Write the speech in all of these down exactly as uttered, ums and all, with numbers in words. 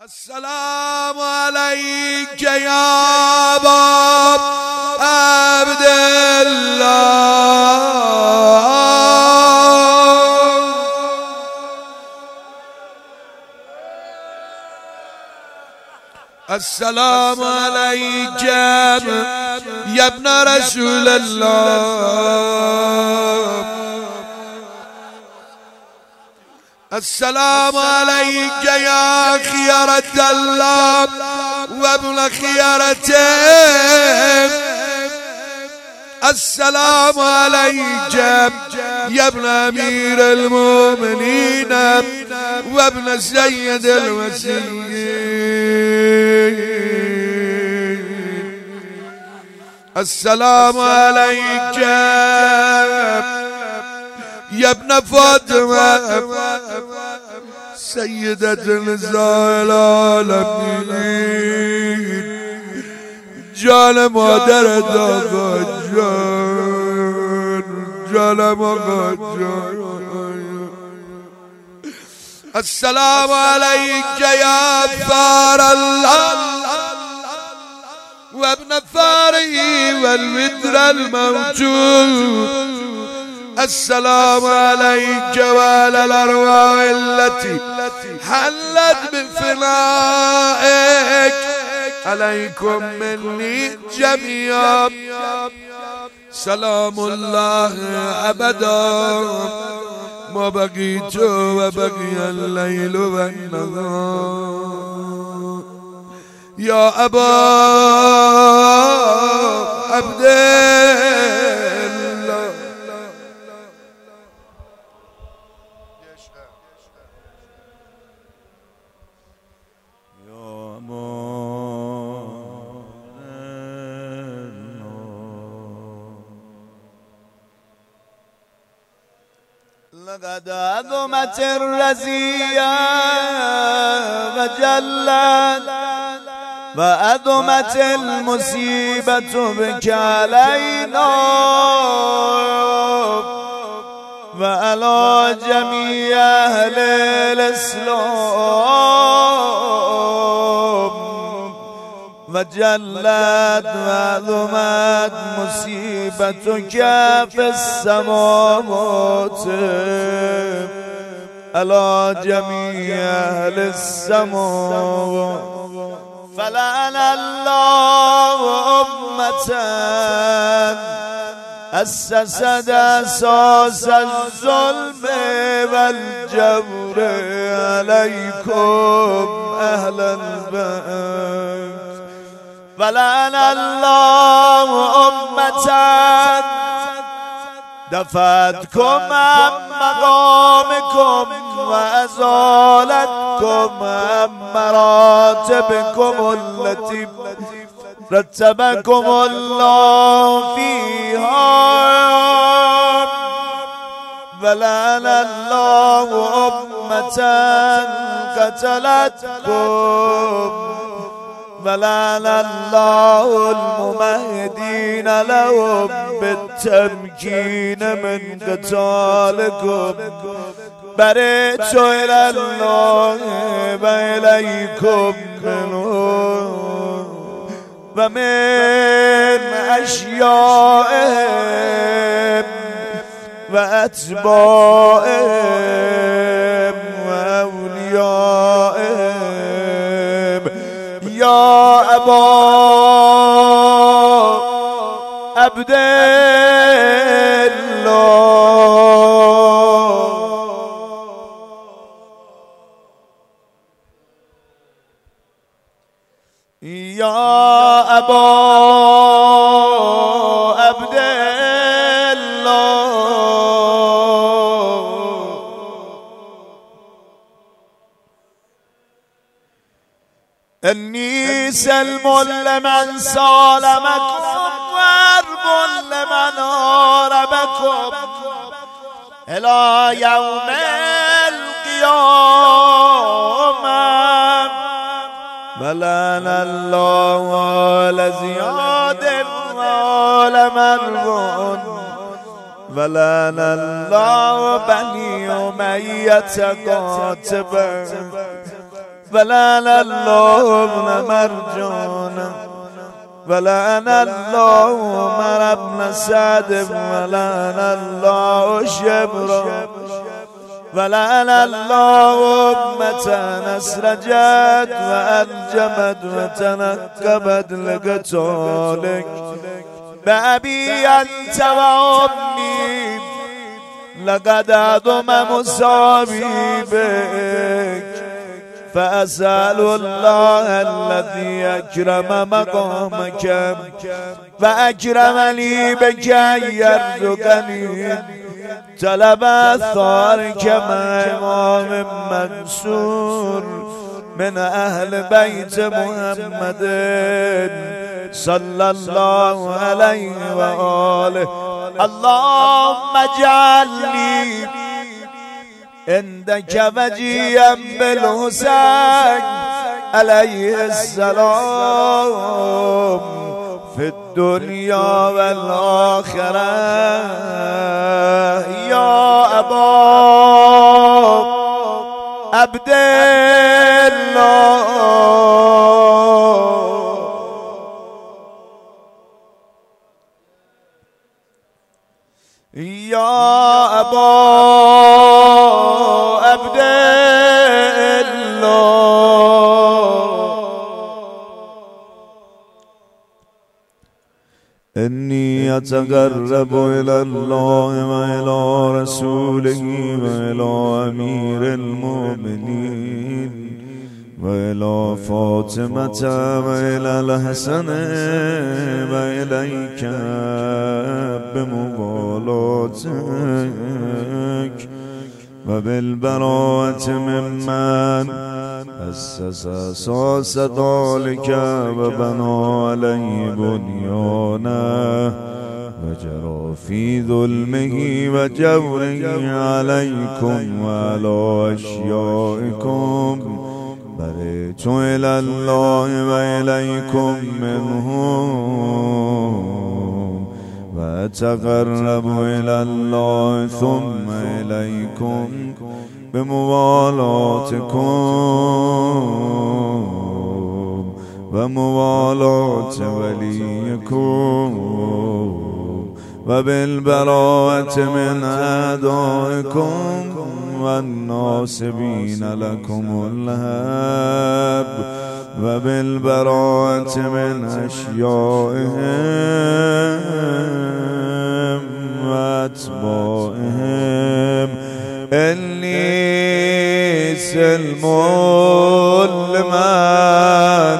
السلام عليك يا أبا عبد الله. السلام عليك يا ابن رسول الله. السلام عليك يا خيرة الله وابن خيرته. السلام عليك يا ابن أمير المؤمنين وابن سيد المسيحيين. السلام عليك يا ابن فاطمة سيدة نساء العالمين. جان مادر آقا جان، جان آقا جان. السلام عليك يا ثار الله وابن ثاره والودر الموجود. السلام عليك وعلى الأرواح التي حلت بفنائك. عليكم مني جميعا سلام الله أبدا ما بقيت وبقي الليل والنهار. يا أبا عبد الله. لقد عظمت الرزية وجلت وعظمت المصيبة بك علينا وعلى جميع أهل الإسلام. وجلت وعظمت مصيبتك في السماوات على جميع أهل السماوات. فلعن الله أمة أسست أساس الظلم والجور عليكم أهل البيت. فلعن الله أمة دفعتكم عن مقامكم وأزالتكم عن مراتبكم التي رتبكم الله فيها. فلعن الله أمة قتلتكم. فلعن الله الممهدين لهم بالتمكين من قتالكم. برئت إلى الله وإليكم منه ومن أشيائهم وأتباعهم وأوليائهم. يا أبا عبد الله. يا أبا عبد الله. إني سلم لمن سالمكم وحرب لمن هاربكم إلى يوم القيامة. فلعن الله على زياد وعلى مرون. فلعن الله بني أمية قاتبا. ولعن الله ابن مرجان ولعن الله عمر بن سعد ولعن الله شبرا ولعن الله أمة أسرجت وأنجمت وتنكبت لقتالك بأبي أنت وأمي لقد عظم مصابي بك فأسأل الله الذي أكرم مقامك فأكرمني بك أن يرزقني طلب أثارك مع إمام منصور من أهل بيت محمد صلى الله عليه وآله. اللهم اجعلني عندك وجيا بالحسين عليه السلام في الدنيا والآخرة يا أبا عبد الله يا أبا عبد الله إني أتقرب إلى الله وإلى رسوله وإلى أمير المؤمنين وإلى فاطمة وإلى الحسن وإليك بمبالاتك وبالبراءة ممن أسس أساس ذلك وبنى عليه بنيانه وجرى في ظلمه وجوره عليكم وعلى أشيائكم برئت إلى الله وإليكم منهم وأتقرب إلى الله ثم إليكم بموالاتكم وموالاة وليكم وبالبراءة من أعدائكم والناصبين لكم الهب وبالبراءة من أشيائهم وأتباعهم إني سلم لمن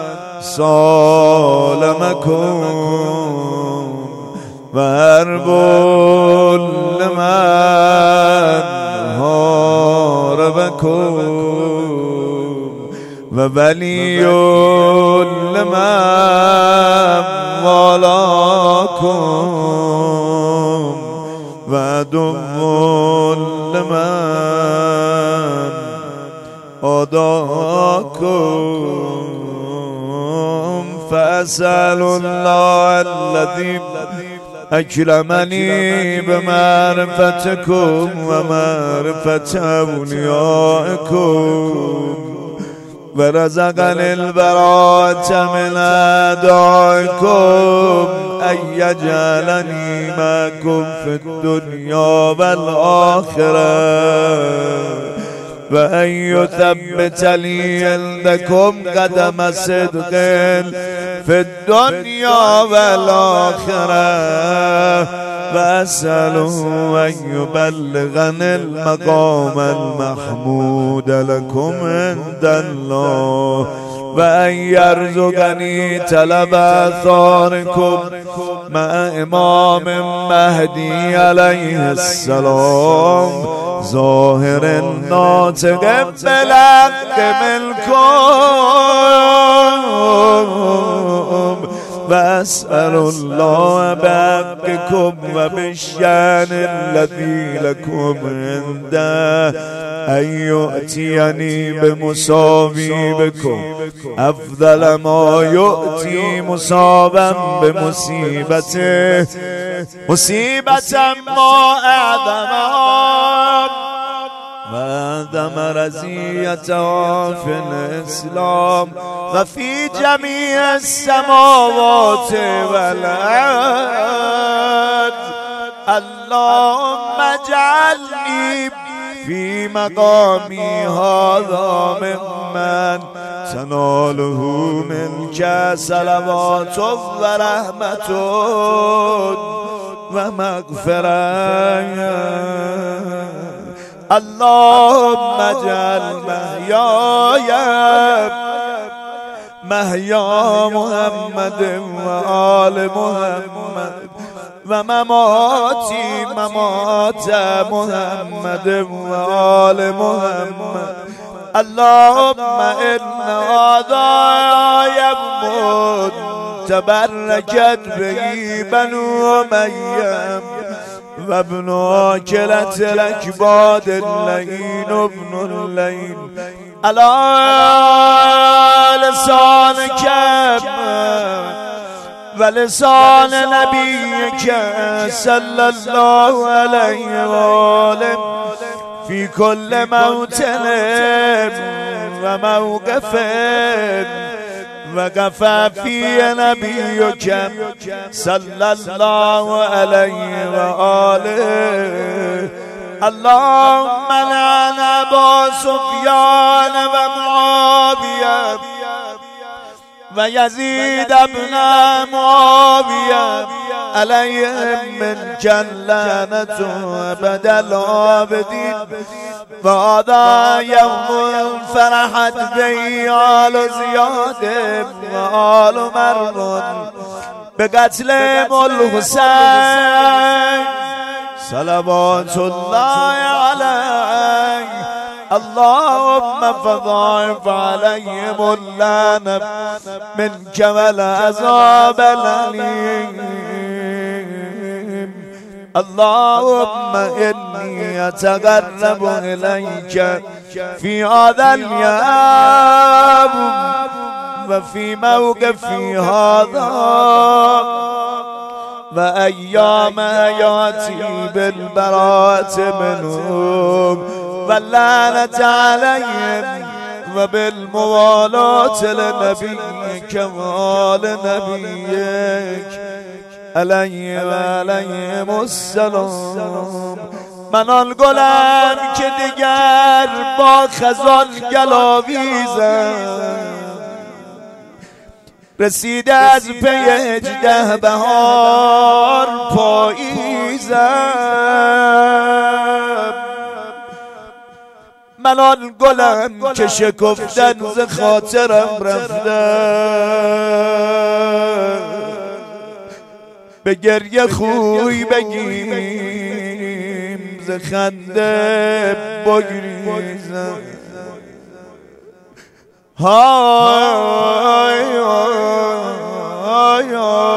صالمكم وهرب لمن هاربكم وولي لمن والاكم وعدو لمن عاداكم فأسأل الله الذي أكرمني بمعرفتكم ومعرفة أوليائكم ورزقني البراءة من أعدائكم أن يجعلني معكم في الدنيا والآخرة وأن يثبت لي عندكم قدم صدق في الدنيا والآخرة وأسأله أن يبلغني المقام المحمود لكم عند الله وأن يرزقني طلب آثاركم مع إمام مهدي عليه السلام ظاهر الناطق بالحق منكم وأسأل الله بحقكم وبالشان الذي لكم عنده أن يؤتيني بمصابي بكم أفضل ما يؤتي مصابا بمصيبته مصيبة ما أعظمها عدم رزیتها فی الاسلام و فی جمیع السماوات والارض. اللهم اجعلنی فی مقامی هذا ممن تناله منک صلوات و رحمت و مغفرت. اللهم اجعل محیای محیا محمد و آل محمد و مماتی ممات محمد و آل محمد. اللهم ان هذا تبركت به بنو أمية وابن آكلة الأكباد اللئين ابن اللئين على لسانك ولسان نبيك صلى الله عليه وآله في كل موطن وموقف وقف في نبيك صلى الله عليه وآله. اللهم لعن أبا سفيان ومعاوية ويزيد بن معاوية عليهم منك اللعنة أبد العابدين. وهذا يوم فرحت به آل زياد وآل مرون بقتل الحسين صلوات الله عليه. اللهم فضاعف عليهم اللعنة منك والعذاب الأليم. اللهم إني أتقرب إليك في هذا اليوم وفي موقفي هذا وأيام يأتي بالبراءة منهم واللعنة عليهم وبالموالاة لنبيك وآل نبيك علیه و علیهم السلام. من آن گلم که دیگر با خزان گلاویزم رسیده از پی هجده بهار پاییزم. من آن گلم که شکفتن ز خاطرم رفتن به گریه خوی بگیم ز خنده بگریزم. های های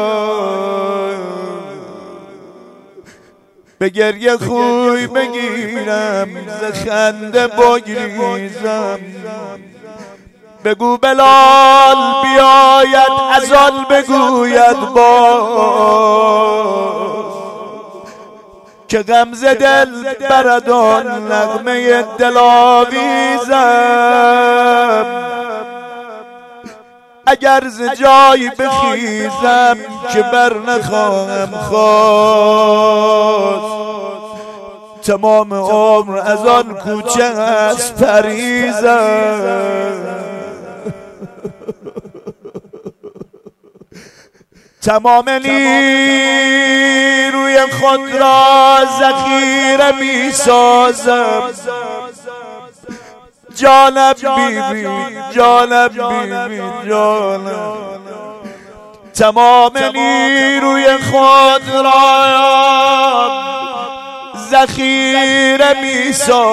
به گریه خوی بگیرم ز خنده بگریزم. بگو بلال بیاید ازال بگوید باز که غمز دل بردان نغمه دلاویزم. اگر ز جای بخیزم که بر نخواهم خواست تمام عمر از آن کوچه از پریزم. تمام نیروی خود را ذخیره می سازم. جانم بیبی جانم بیبی جانم. تمام نیروی خود را ذخیره می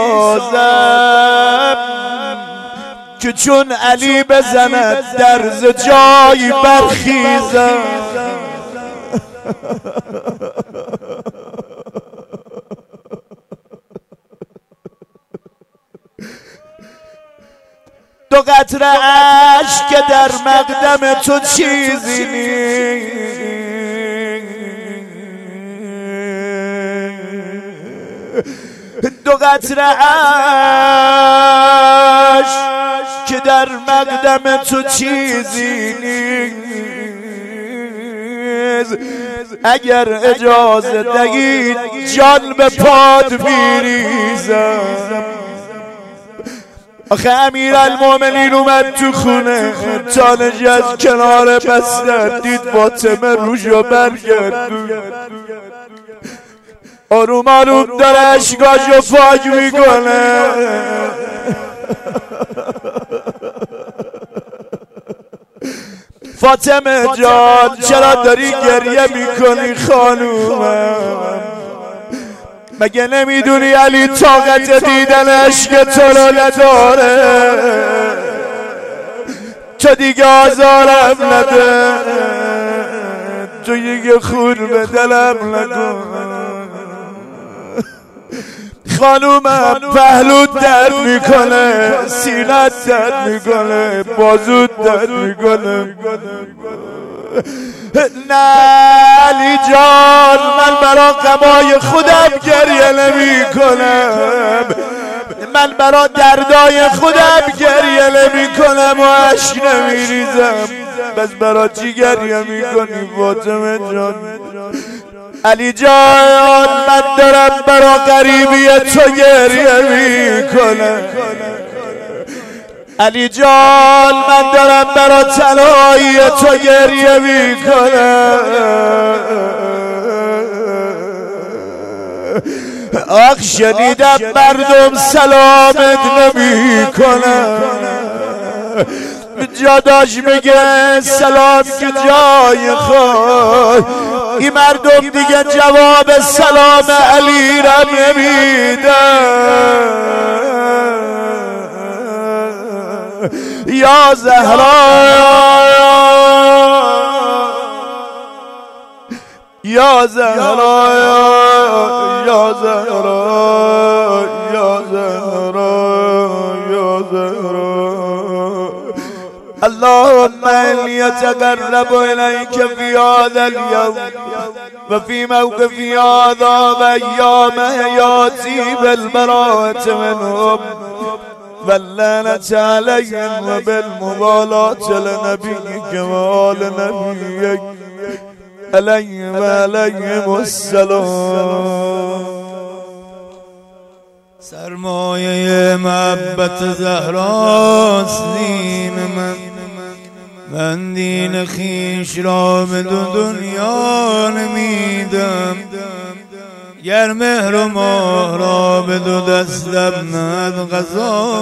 سازم که چون علی بزند در ز جای برخیزم. دو قطره اشک که در مقدم تو چیزی نیست. دو قطره اش که در مقدم تو چیزی نیست. اگر اجازه دهید جان به پاد میریزم. آخه امیرالمومنین اومد تو خونه، تالج از کنار بستر دید فاطمه روشو برگردون، آروم آروم داره اشکاشو پاک میکنه. فاطمه جان چرا داری گریه میکنی خانومم؟ مگه نمیدونی علی طاقت دیدن عشق تو رو نداره؟ تو دیگه آزارم نده، تو دیگه خون به دلم نکن. خانومم پهلوت درد میکنه، سینت درد میکنه، بازوت درد میکنه. نه علی جان، من برا غمای خودم گریه نمی کنم، من برا دردای خودم گریه نمی کنم و اشک نمی ریزم. بس برا چی گریه می کنی فاطمه جان؟ علی جان من دارم برا غریبی تو گریه می کنم. علی جان من دارم برا تنهایی تو گریه می کنم. آخ شنیدم مردم سلامت نمی کنم، جاداش میگه سلام که جای خود، این مردم دیگه جواب سلام علی را نمیدن. یا زهرا یا زهرا یا زهرا یا زهرا یا زهرا. اللهم إني يتقرب إليك في هذا اليوم وفي موقف هذا وأيام حياتي بالبراءة منهم واللعنة عليهم وبالموالاة لنبيك وآل نبيك عليهم عليهم السلام. سرمایه محبت زهراست دین من، من دین خیش را به دو دنیا نمیدم. گر مهر و ماه را به دو دستم ند قضا،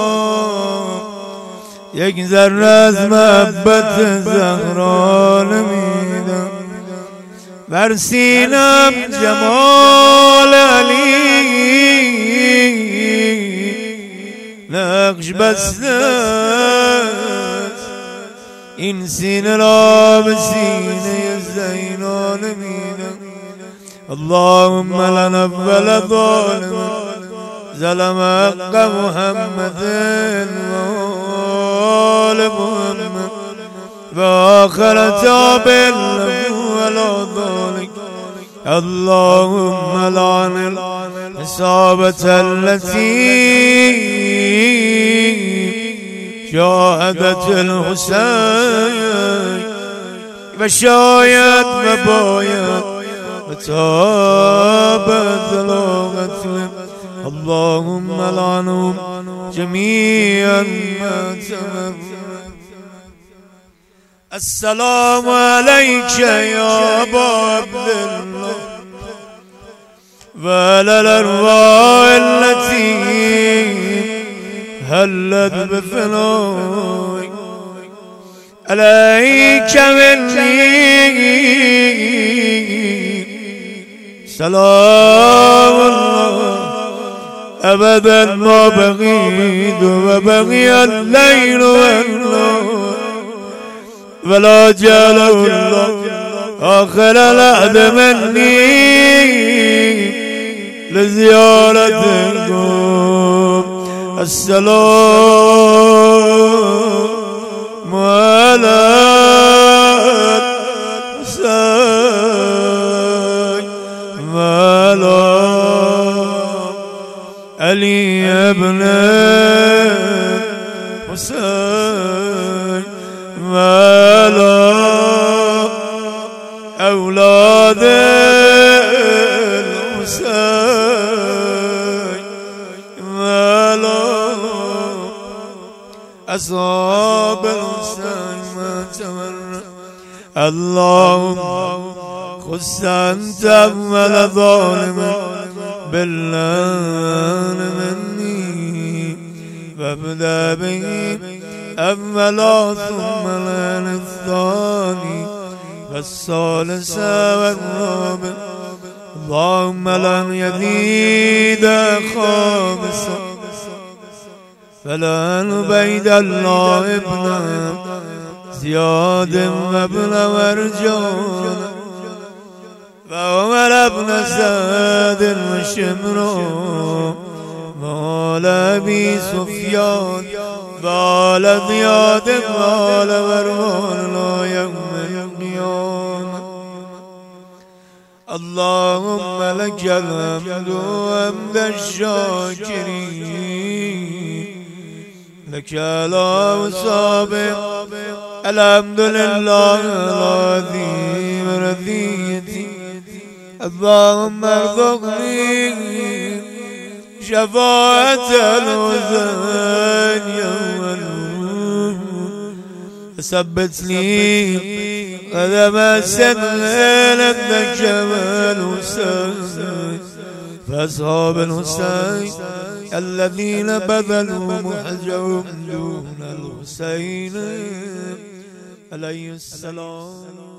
یک ذره از محبت زهرا نمیدم. بر سینم جمال علی نقش بسته، این سینه را به سینه زینا نمیدم. اللهم لنا اول ظالم ظلم حق محمد وآل محمد وآخر تاب له ولا ذلك. اللهم لعن الإصابة التي شاهدت الحسين وشايت وبايت وتابت لغتهم. اللهم لعنهم جميعا ما تمنوا. السلام عليك يا أبا عبد الله وعلى الأرواح التي هلت بفنائك. عليك مني سلام الله أبدا ما بغيت وبغي الليل والنهار ولا جعله الله آخر العهد مني لزيارتكم. السلام على الحسين وعلى ولا أولاد الحسين ولا أصحاب الحسين ما تمر. اللهم خص أنت أول ظالم باللعن مني وابدأ به أولا ثم الآن الثاني والثالث والرابع. اللهم لن يزيد خامسا فلن بيد الله ابن زياد وابن ورجان وعمر ابن سعد وشمر وآل أبي سفيان وآل زياد وآل مروان لا يوم القيامة. اللهم لك الحمد وحمد الشاكرين لك الأوصاب. الحمد لله العظيم رضيتي. اللهم ارزقني شفاعة الحسين يوم الوجود. ثبت لي قدم السنين ابنك الحسين فأصحاب الحسين الذين بذلوا محجهم دون الحسين عليه السلام.